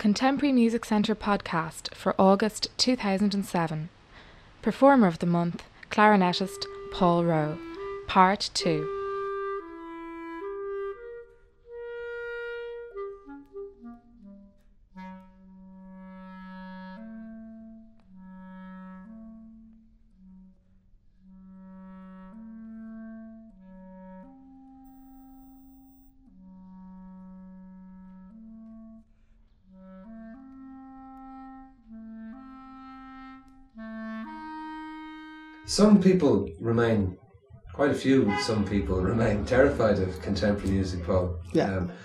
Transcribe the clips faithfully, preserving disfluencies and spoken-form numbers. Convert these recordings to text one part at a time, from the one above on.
Contemporary Music Centre podcast for August two thousand seven. Performer of the Month, clarinetist Paul Rowe. Part two. Some people remain, quite a few, some people remain terrified of contemporary music, Paul. Yeah. Um,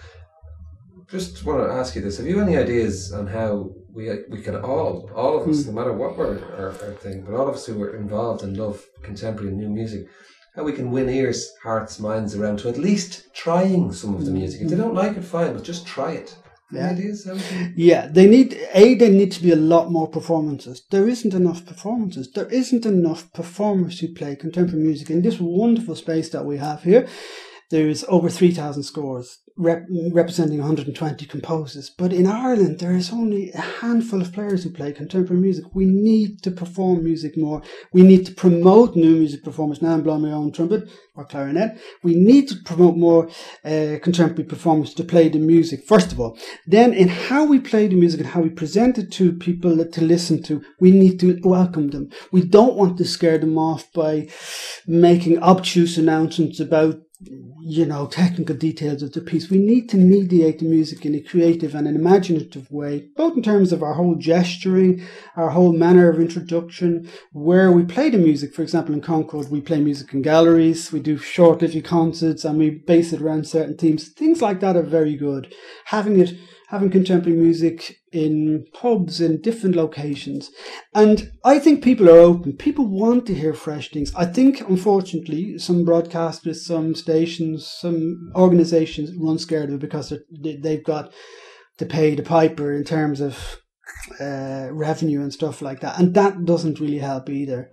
just want to ask you this. Have you any ideas on how we we can all, all of us, mm. no matter what we're, our, our thing, but all of us who are involved and love contemporary and new music, how we can win ears, hearts, minds around to at least trying some of the music? If they don't like it, fine, but just try it. Yeah. Ideas, yeah, they need a. There need to be a lot more performances. There isn't enough performances. There isn't enough performers who play contemporary music in this wonderful space that we have here. There's over three thousand scores rep- representing one hundred twenty composers. But in Ireland, there is only a handful of players who play contemporary music. We need to perform music more. We need to promote new music performers. Now I'm blowing my own trumpet or clarinet. We need to promote more uh, contemporary performers to play the music, first of all. Then in how we play the music and how we present it to people to listen to, we need to welcome them. We don't want to scare them off by making obtuse announcements about you know, technical details of the piece. We need to mediate the music in a creative and an imaginative way, both in terms of our whole gesturing, our whole manner of introduction, where we play the music. For example, in Concord, we play music in galleries, we do short little concerts, and we base it around certain themes. Things like that are very good. Having it having contemporary music in pubs in different locations. And I think people are open. People want to hear fresh things. I think, unfortunately, some broadcasters, some stations, some organisations run scared of it because they've got to pay the piper in terms of uh, revenue and stuff like that. And that doesn't really help either.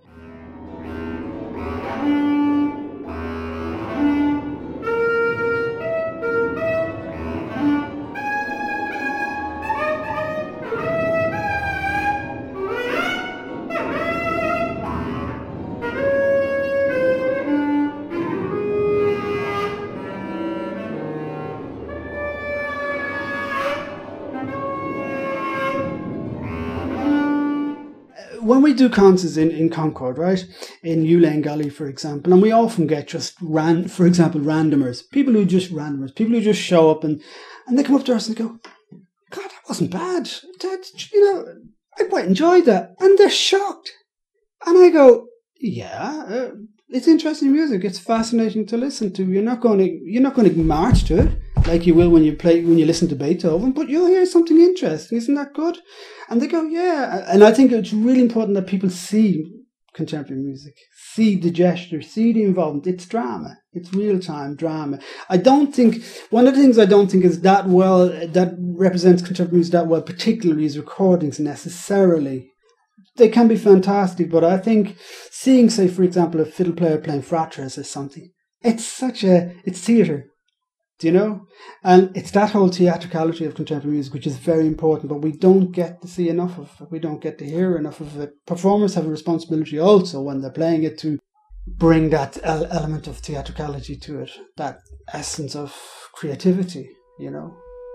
When we do concerts in, in Concord, right, in New Lane Gully, for example, and we often get just, ran, for example, randomers, people who just randomers, people who just show up and, and they come up to us and go, God, that wasn't bad. That, you know, I quite enjoyed that. And they're shocked. And I go, yeah, uh, it's interesting music. It's fascinating to listen to. You're not going to, you're not going to march to it like you will when you play, when you listen to Beethoven, but you'll hear something interesting. Isn't that good? And they go, yeah. And I think it's really important that people see contemporary music, see the gesture, see the involvement. It's drama. It's real-time drama. I don't think, one of the things I don't think is that well, that represents contemporary music that well, particularly is recordings necessarily. They can be fantastic, but I think seeing, say, for example, a fiddle player playing Fratres or something, it's such a, it's theatre. Do you know? And it's that whole theatricality of contemporary music which is very important, but we don't get to see enough of it. We don't get to hear enough of it. Performers have a responsibility also when they're playing it to bring that el- element of theatricality to it, that essence of creativity, you know?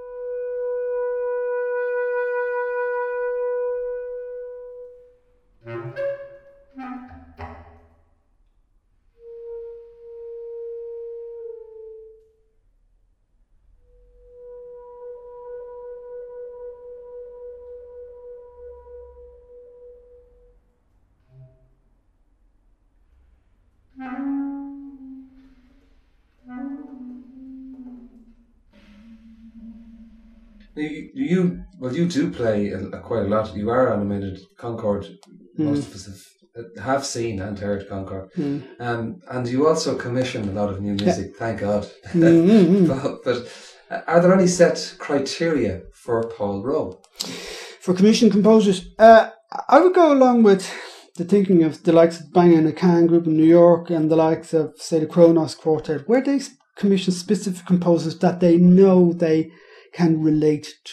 You, you well, you do play a, a quite a lot. You are animated. Concord, mm. most of us have, have seen and heard Concord, mm. um, and you also commission a lot of new music. Yeah. Thank God. Mm-hmm. but, but are there any set criteria for Paul Rowe? For commissioned composers, uh, I would go along with the thinking of the likes of Bang and the Can Group in New York and the likes of, say, the Kronos Quartet, where they commission specific composers that they know they can relate to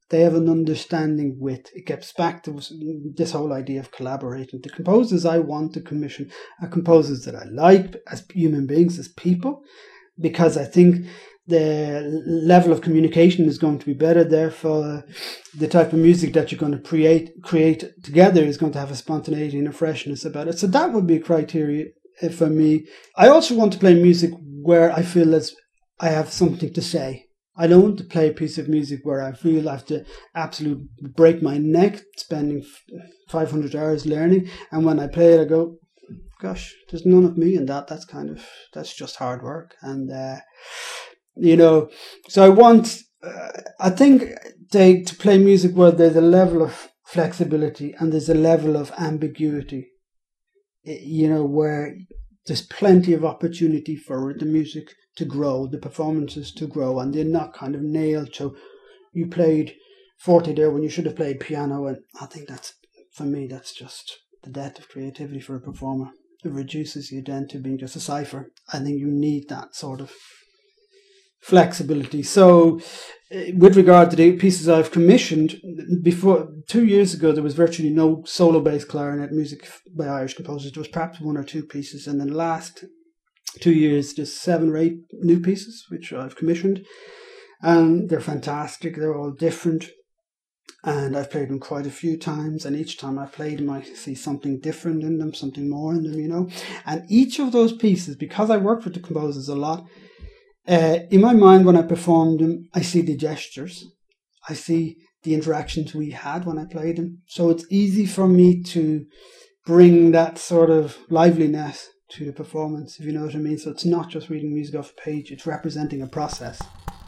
They have an understanding with. It gets back to this whole idea of collaborating. The composers I want to commission are composers that I like as human beings, as people, because I think the level of communication is going to be better. Therefore, the type of music that you're going to create create together is going to have a spontaneity and a freshness about it. So that would be a criteria for me. I also want to play music where I feel as I have something to say. I don't want to play a piece of music where I feel I have to absolutely break my neck spending five hundred hours learning. And when I play it, I go, gosh, there's none of me in that. That's kind of, that's just hard work. And, uh, you know, so I want, uh, I think they, to play music where there's a level of flexibility and there's a level of ambiguity, you know, where there's plenty of opportunity for the music to grow, the performances to grow, and they're not kind of nailed to, you played forty there when you should have played piano. And I think that's, for me, that's just the death of creativity for a performer. It reduces you then to being just a cipher. I think you need that sort of flexibility. So with regard to the pieces I've commissioned, before two years ago there was virtually no solo bass clarinet music by Irish composers. There was perhaps one or two pieces, and in the last two years there's seven or eight new pieces which I've commissioned, and they're fantastic. They're all different, and I've played them quite a few times, and each time I've played them I see something different in them, something more in them, you know. And each of those pieces, because I work with the composers a lot, Uh, in my mind, when I perform them, I see the gestures. I see the interactions we had when I played them. So it's easy for me to bring that sort of liveliness to the performance, if you know what I mean. So it's not just reading music off a page, it's representing a process.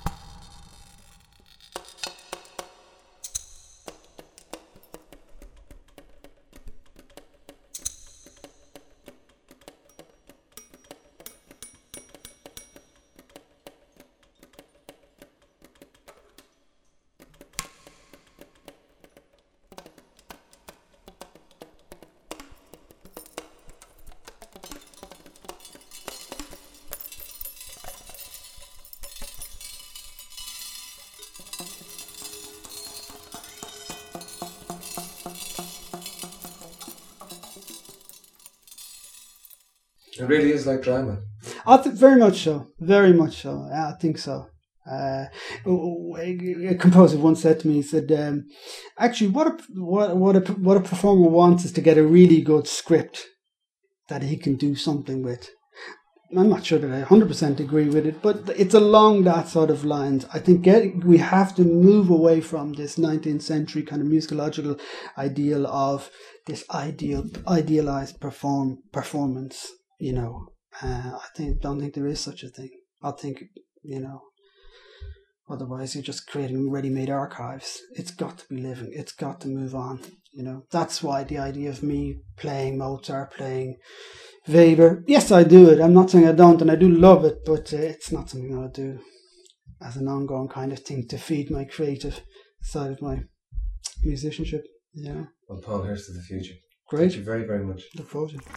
It really is like drama. I think very much so, very much so. Yeah, I think so. Uh, a composer once said to me, he said, um, "Actually, what a what what a what a performer wants is to get a really good script that he can do something with." I'm not sure that I one hundred percent agree with it, but it's along that sort of lines. I think get, we have to move away from this nineteenth century kind of musicological ideal of this ideal idealized perform performance. You know, uh, I think don't think there is such a thing. I think, you know, otherwise you're just creating ready-made archives. It's got to be living. It's got to move on. You know, that's why the idea of me playing Mozart, playing Weber, yes, I do it. I'm not saying I don't, and I do love it, but uh, it's not something I do as an ongoing kind of thing to feed my creative side of my musicianship. Yeah. Well, Paul, here's to the future. Great. Thank you very, very much. Look forward to it.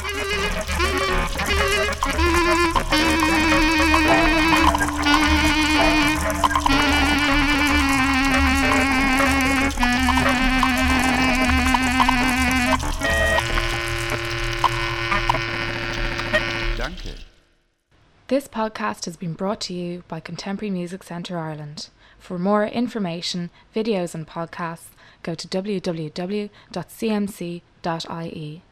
This podcast has been brought to you by Contemporary Music Centre Ireland. For more information, videos and podcasts, go to w w w dot c m c dot i e.